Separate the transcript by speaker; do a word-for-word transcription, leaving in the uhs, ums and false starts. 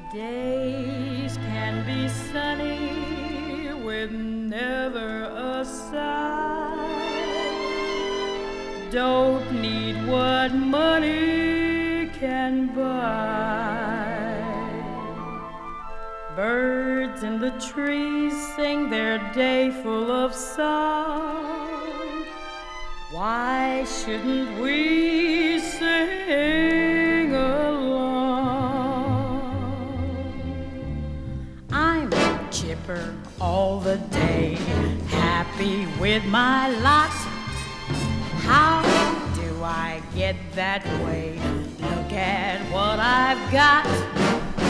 Speaker 1: Days can be sunny with never a sigh. Don't need what money can buy. Birds in the trees sing their day full of song. Why shouldn't we sing along? I'm chipper all the day, happy with my lot. How do I get that way? Look at what I've got.